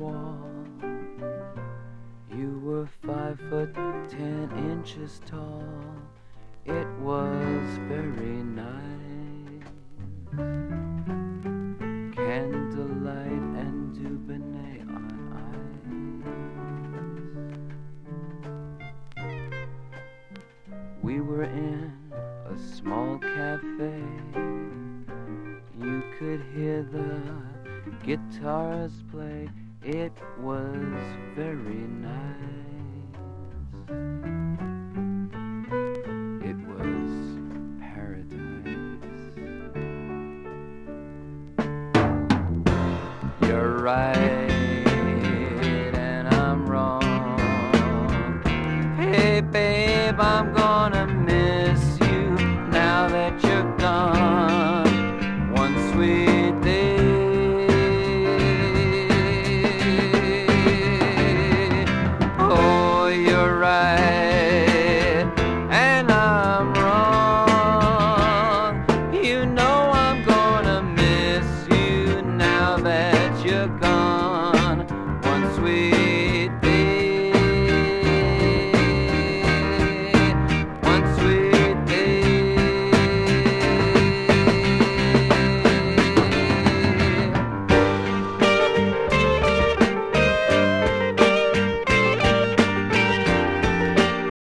wall. You were 5'10" tall. It was very nice. Candlelight and Dubonnet on ice. We were in a small cafe. You could hear the guitars play. It was very nice. It was paradise. You're right and I'm wrong. Hey babe, I'm going